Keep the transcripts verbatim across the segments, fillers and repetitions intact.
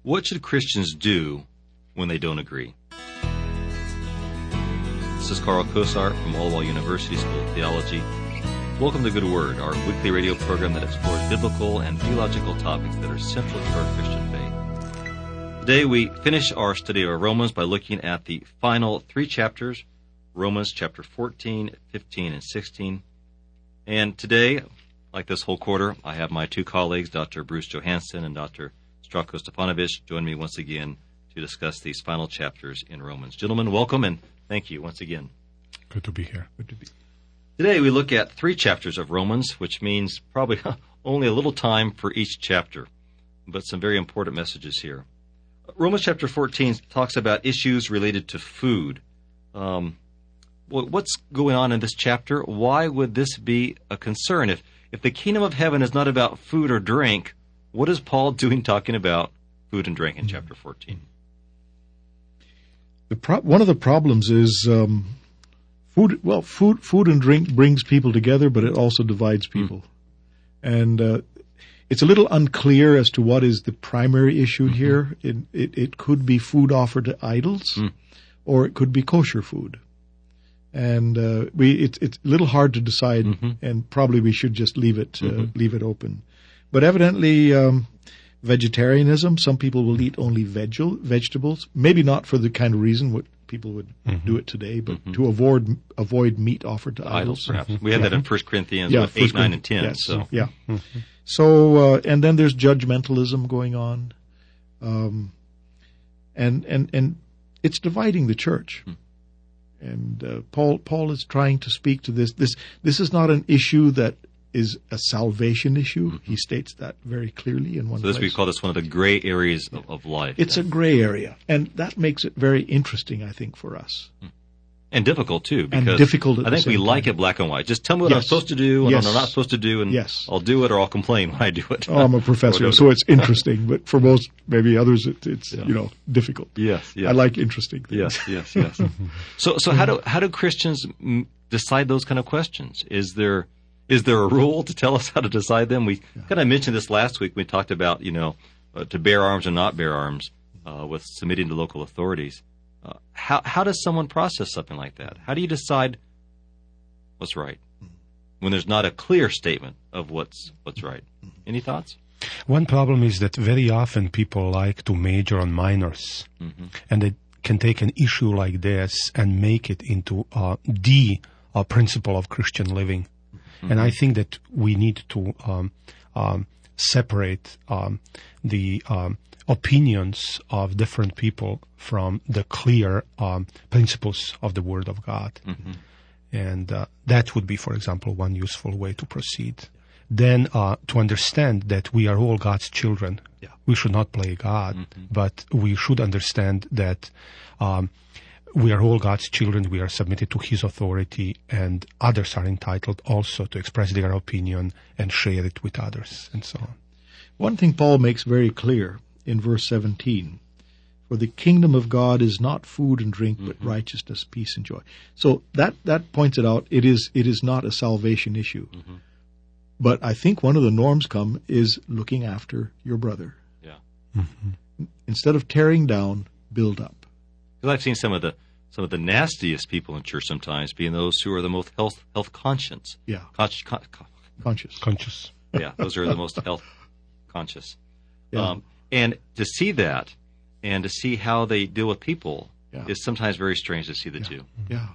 What should Christians do when they don't agree? This is Carl Kosar from Olwal University School of Theology. Welcome to Good Word, our weekly radio program that explores biblical and theological topics that are central to our Christian faith. Today we finish our study of Romans by looking at the final three chapters, Romans chapter fourteen, fifteen, and sixteen. And today, like this whole quarter, I have my two colleagues, Doctor Bruce Johansson and Doctor Strako Stefanovic, join me once again to discuss these final chapters in Romans. Gentlemen, welcome and thank you once again. Good to be here. Good to be. Today we look at three chapters of Romans, which means probably only a little time for each chapter, but some very important messages here. Romans chapter fourteen talks about issues related to food. Um, what's going on in this chapter? Why would this be a concern? If if the kingdom of heaven is not about food or drink, what is Paul doing talking about food and drink in chapter fourteen? The pro- one of the problems is um, food. Well, food, food and drink brings people together, but it also divides people, mm. and uh, it's a little unclear as to what is the primary issue mm-hmm. here. It, it it could be food offered to idols, mm. or it could be kosher food, and uh, we it's it's a little hard to decide, mm-hmm. and probably we should just leave it uh, mm-hmm. leave it open. But evidently, um, vegetarianism, some people will eat only veg- vegetables, maybe not for the kind of reason what people would mm-hmm. do it today, but mm-hmm. to avoid avoid meat offered to idols. Idols, perhaps. Mm-hmm. We had yeah. that in First Corinthians yeah, eight, First nine, and ten. Yes. So. Yeah. Mm-hmm. So, uh, and then there's judgmentalism going on, um, and and and it's dividing the church. Mm-hmm. And uh, Paul Paul is trying to speak to this. This this is not an issue that is a salvation issue. Mm-hmm. He states that very clearly in one so this place. We call this one of the gray areas of, of life. It's yeah. a gray area, and that makes it very interesting, I think, for us. And difficult, too, because and difficult at I think we time. like it black and white. Just tell me what yes. I'm supposed to do and yes. what I'm not supposed to do, and yes. I'll do it or I'll complain when I do it. Oh, I'm a professor, so it's interesting, but for most, maybe others, it, it's, yeah. you know, difficult. Yes, yes. I like interesting things. Yes, yes, yes. so so how do how do Christians decide those kind of questions? Is there Is there a rule to tell us how to decide them? We yeah. kind of mentioned this last week. We talked about, you know, uh, to bear arms and not bear arms uh, with submitting to local authorities. Uh, how how does someone process something like that? How do you decide what's right when there's not a clear statement of what's what's right? Any thoughts? One problem is that very often people like to major on minors, mm-hmm. and they can take an issue like this and make it into uh, the uh, principle of Christian living. Mm-hmm. And I think that we need to um, um, separate um, the um, opinions of different people from the clear um, principles of the Word of God. Mm-hmm. And uh, that would be, for example, one useful way to proceed. Then uh, to understand that we are all God's children. Yeah. We should not play God, mm-hmm. but we should understand that um, we are all God's children. We are submitted to His authority, and others are entitled also to express their opinion and share it with others, and so on. One thing Paul makes very clear in verse seventeen, for the kingdom of God is not food and drink, but mm-hmm. righteousness, peace, and joy. So that, that points it out. It is it is not a salvation issue. Mm-hmm. But I think one of the norms come is looking after your brother. Yeah. Mm-hmm. Instead of tearing down, build up. Because I've seen some of the some of the nastiest people in church sometimes being those who are the most health health conscious. Yeah. Con- con- con- conscious. Conscious. Yeah, those are the most health conscious. Yeah. Um, and to see that and to see how they deal with people yeah. is sometimes very strange to see the yeah. two. Yeah.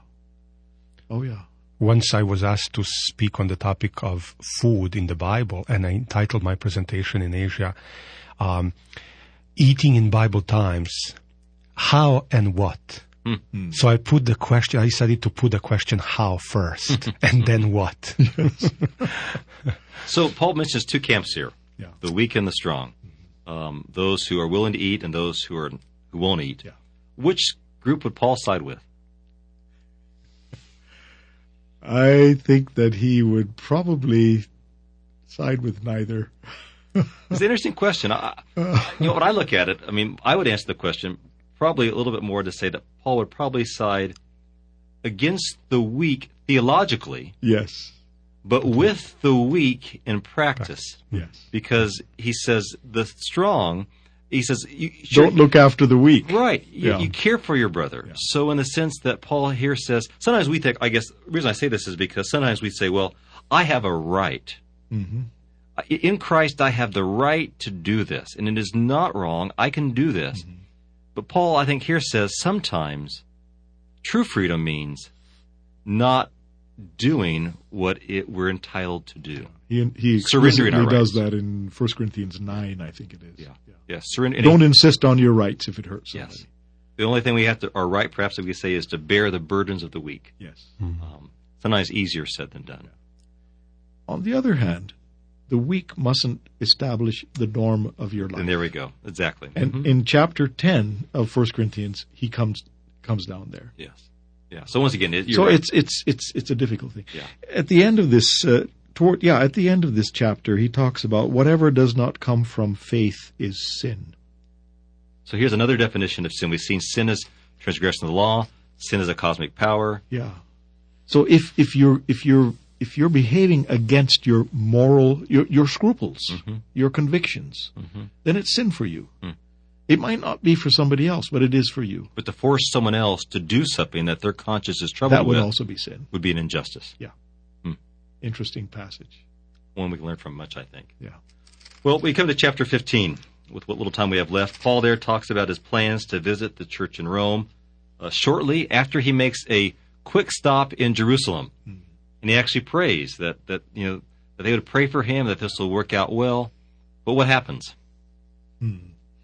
Oh, yeah. Once I was asked to speak on the topic of food in the Bible, and I entitled my presentation in Asia, um, Eating in Bible Times, How and What? Mm-hmm. So I put the question, I decided to put the question how first, and then what? Yes. So Paul mentions two camps here, yeah. the weak and the strong, um, those who are willing to eat and those who are who won't eat. Yeah. Which group would Paul side with? I think that he would probably side with neither. It's an interesting question. I, you know, when I look at it, I mean, I would answer the question probably a little bit more to say that Paul would probably side against the weak theologically. Yes. But with the weak in practice. Yes. Because he says the strong he says, you, sure, don't look after the weak. Right. You, Yeah. you care for your brother. Yeah. So in the sense that Paul here says, sometimes we think, I guess, the reason I say this is because sometimes we say, well, I have a right. Mm-hmm. In Christ, I have the right to do this, and it is not wrong. I can do this. Mm-hmm. But Paul, I think, here says sometimes true freedom means not doing what it we're entitled to do. He, he Surrendering explicitly our does rights. that in First Corinthians nine, I think it is. Yeah. Yes. Surrender. Don't insist on your rights if it hurts somebody. Yes. The only thing we have to, our right, perhaps, that we say, is to bear the burdens of the weak. Yes. Um, sometimes easier said than done. On the other hand, the weak mustn't establish the norm of your life. And there we go. Exactly. And Mhm. in chapter ten of First Corinthians, he comes comes down there. Yes. Yeah. So once again, it, you're So right. it's it's it's it's a difficult thing. Yeah. At the end of this, uh, toward yeah, at the end of this chapter, he talks about whatever does not come from faith is sin. So here's another definition of sin. We've seen sin as transgression of the law. Sin is a cosmic power. Yeah. So if if you're if you're if you're behaving against your moral your your scruples, Mm-hmm. your convictions, then it's sin for you. Mm. It might not be for somebody else, but it is for you. But to force someone else to do something that their conscience is troubled That would with also be sin. would be an injustice. Interesting passage. One we can learn from much, I think. Yeah. Well, we come to chapter fifteen. With what little time we have left, Paul there talks about his plans to visit the church in Rome uh, shortly after he makes a quick stop in Jerusalem. Mm. And he actually prays that, that, you know, that they would pray for him, that this will work out well. But what happens? Hmm.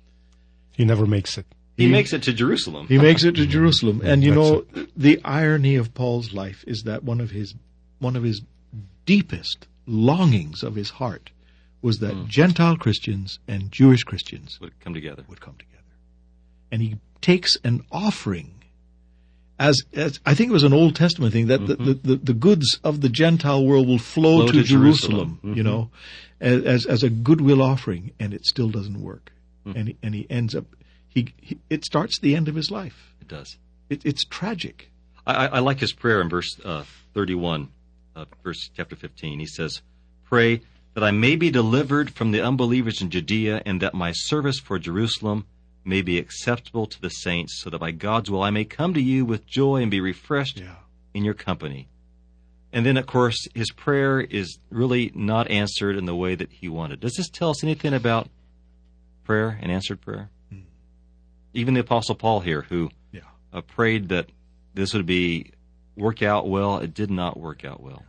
He never makes it. He, He- makes it to Jerusalem. He makes it to Jerusalem, and you That's know the irony of Paul's life is that one of his one of his deepest longings of his heart was that Mm. Gentile Christians and Jewish Christians would come together. would come together, and he takes an offering. As, as I think it was an Old Testament thing that Mhm. the, the, the, the goods of the Gentile world will flow, Flow to, to Jerusalem, Jerusalem. you Mhm. know, as as a goodwill offering, and it still doesn't work, Mhm. and he, and he ends up he, he it starts the end of his life. It does. It, it's tragic. I, I I like his prayer in verse uh, thirty-one, uh, verse chapter fifteen. He says, "Pray that I may be delivered from the unbelievers in Judea, and that my service for Jerusalem may be acceptable to the saints, so that by God's will I may come to you with joy and be refreshed Yeah. in your company." And then, of course, his prayer is really not answered in the way that he wanted. Does this tell us anything about prayer and answered prayer? Hmm. Even the Apostle Paul here, who Yeah. uh, prayed that this would be work out well, it did not work out well.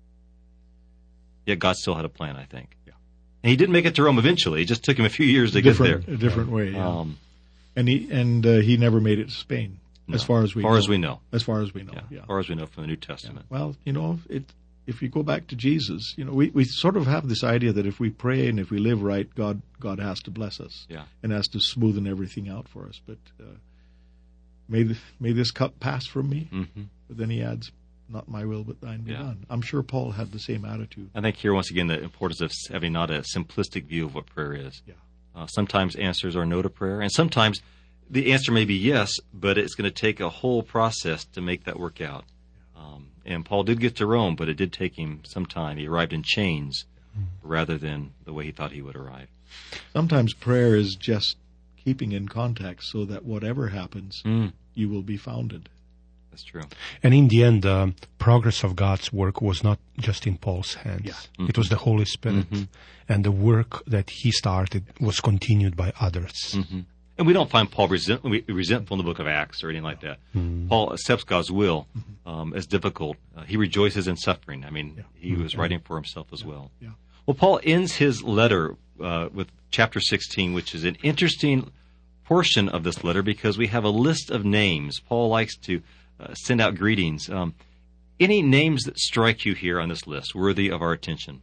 Yet God still had a plan, I think. Yeah. And he did make it to Rome eventually. It just took him a few years to different, get there. a different way. Yeah. Um, and he and uh, he never made it to Spain, no, as far as we far know. as we know. As far as we know. Yeah, Yeah. as far as we know from the New Yeah. Testament. Well, you know, it, if you go back to Jesus, you know, we, we sort of have this idea that if we pray and if we live right, God God has to bless us Yeah. and has to smoothen everything out for us. But uh, may the, may this cup pass from me. hmm But then he adds, "Not my will, but thine be Yeah. done." I'm sure Paul had the same attitude. I think here, once again, the importance of having not a simplistic view of what prayer is. Yeah. Uh, sometimes answers are no to prayer, and sometimes the answer may be yes, but it's going to take a whole process to make that work out. Um, and Paul did get to Rome, but it did take him some time. He arrived in chains rather than the way he thought he would arrive. Sometimes prayer is just keeping in contact so that whatever happens, Mm, you will be founded. that's true. And in the end, the progress of God's work was not just in Paul's hands. Yeah. It was the Holy Spirit. Mhm. And the work that he started was continued by others. hmm And we don't find Paul resent, resentful in the book of Acts or anything like that. Mm. Paul accepts God's will um, as difficult. Uh, he rejoices in suffering. I mean, Yeah. he was writing for himself as well. Yeah. Well, Paul ends his letter uh, with chapter sixteen, which is an interesting portion of this letter because we have a list of names. Paul likes to uh, send out greetings. Um, any names that strike you here on this list worthy of our attention?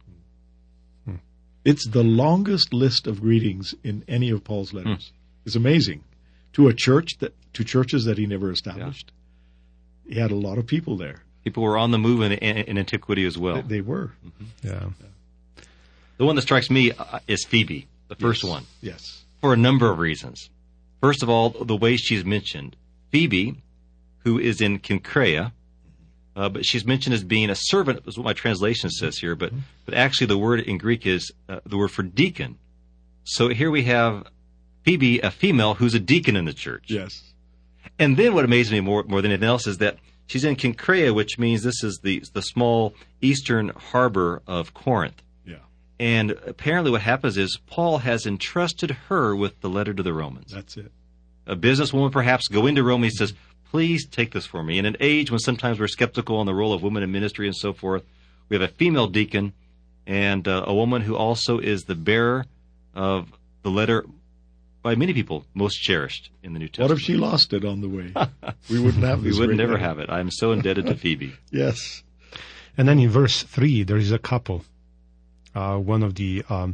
It's the longest list of greetings in any of Paul's letters. It's amazing. To a church that to churches that he never established. He had a lot of people there. People were on the move in, in, in antiquity as well. They, they were. Yeah. The one that strikes me uh, is Phoebe, the first Yes. one, Yes. for a number of reasons. First of all, the way she's mentioned. Phoebe, who is in Cenchrea, uh, but she's mentioned as being a servant, is what my translation says here, but, but actually the word in Greek is uh, the word for deacon. So here we have Phoebe, a female who's a deacon in the church. Yes. And then what amazed me more, more than anything else is that she's in Cenchrea, which means this is the the small eastern harbor of Corinth. Yeah. And apparently what happens is Paul has entrusted her with the letter to the Romans. That's it. A businesswoman perhaps going to Rome, he says, please take this for me. In an age when sometimes we're skeptical on the role of women in ministry and so forth, we have a female deacon and uh, a woman who also is the bearer of the letter by many people most cherished in the New Testament. What if she lost it on the way? We wouldn't have this. We would right never now. have it. I'm so indebted to Phoebe. Yes. And then in verse three, there is a couple, uh, one of the um,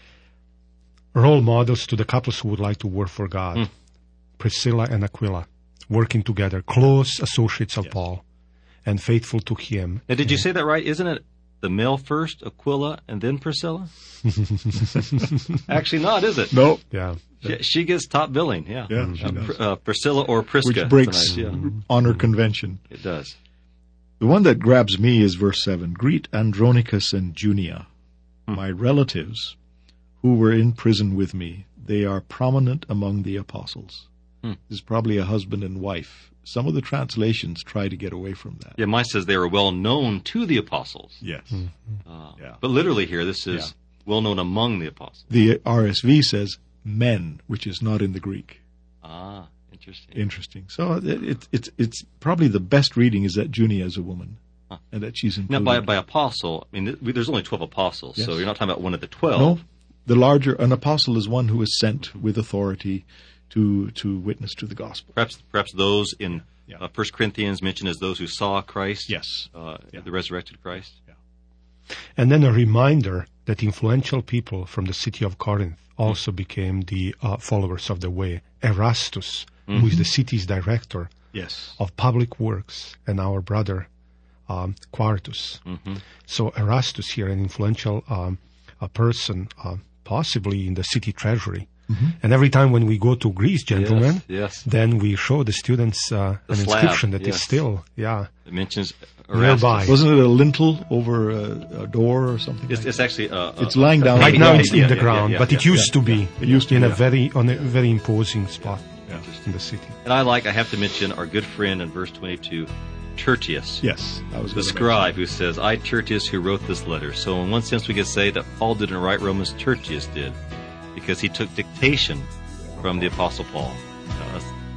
role models to the couples who would like to work for God, mm. Priscilla and Aquila, working together, close associates of yes. Paul, and faithful to him. Now, did you say that right? Isn't it the male first, Aquila, and then Priscilla? Actually not, is it? No. Yeah. She, she gets top billing, yeah. Yeah, she uh, does. Pr- uh, Priscilla or Prisca. Which breaks tonight, yeah. honor convention. It does. The one that grabs me is verse seven. Greet Andronicus and Junia, hmm. my relatives, who were in prison with me. They are prominent among the apostles. Hmm. This is probably a husband and wife. Some of the translations try to get away from that. Yeah, mine says they were well known to the apostles. Yes. Mm-hmm. Uh, yeah. But literally here, this is yeah. well known among the apostles. The R S V says men, which is not in the Greek. Ah, interesting. Interesting. So it, it, it's it's probably the best reading is that Junia is a woman, huh. and that she's included. Now, by, by apostle, I mean, there's only twelve apostles, yes. so you're not talking about one of the twelve. No, the larger, an apostle is one who is sent with authority to to witness to the gospel. Perhaps perhaps those in yeah. uh, First Corinthians mentioned as those who saw Christ. Yes. Uh, yeah. The resurrected Christ. Yeah. And then a reminder that influential people from the city of Corinth also mm-hmm. became the uh, followers of the way. Erastus, mm-hmm. who is the city's director yes. of public works, and our brother um, Quartus. Mm-hmm. So Erastus here, an influential um, a person, uh, possibly in the city treasury. Mm-hmm. And every time when we go to Greece, gentlemen, yes, yes. then we show the students uh, the an slab, inscription that yes. is still, yeah, it mentions nearby. Wasn't it a lintel over a, a door or something? It's, like it's actually uh, it's lying down. Right now, ground. it's in yeah, the yeah, ground, yeah, yeah, but yeah, it used yeah. to be. It used to in be, a yeah. very on a very imposing spot yeah. in the city. And I like. I have to mention our good friend in verse twenty-two, Tertius. Yes, I was the scribe who says, "I Tertius who wrote this letter." So in one sense, we could say that Paul didn't write Romans; Tertius did, because he took dictation from the Apostle Paul. Uh,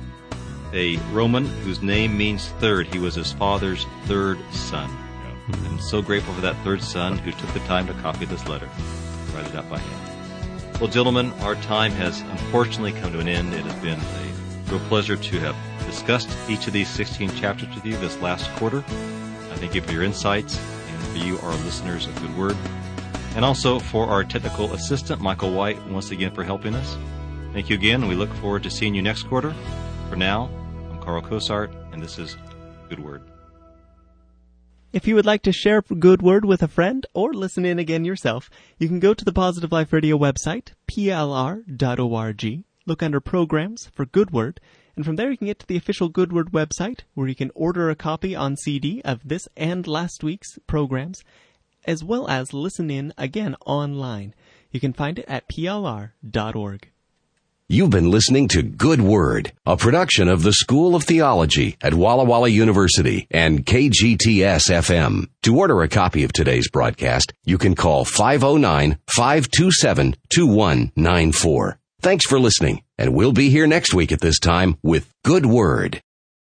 a Roman whose name means third. He was his father's third son. Yeah. I'm so grateful for that third son who took the time to copy this letter, write it out by hand. Well, gentlemen, our time has unfortunately come to an end. It has been a real pleasure to have discussed each of these sixteen chapters with you this last quarter. I thank you for your insights and for you, our listeners of Good Word. And also for our technical assistant, Michael White, once again for helping us. Thank you again, and we look forward to seeing you next quarter. For now, I'm Carl Cosart, and this is Good Word. If you would like to share Good Word with a friend or listen in again yourself, you can go to the Positive Life Radio website, p l r dot org, look under Programs for Good Word, and from there you can get to the official Good Word website, where you can order a copy on C D of this and last week's programs, as well as listen in again online. You can find it at p l r dot org. You've been listening to Good Word, a production of the School of Theology at Walla Walla University and K G T S F M. To order a copy of today's broadcast, you can call five oh nine, five two seven, two one nine four. Thanks for listening, and we'll be here next week at this time with Good Word.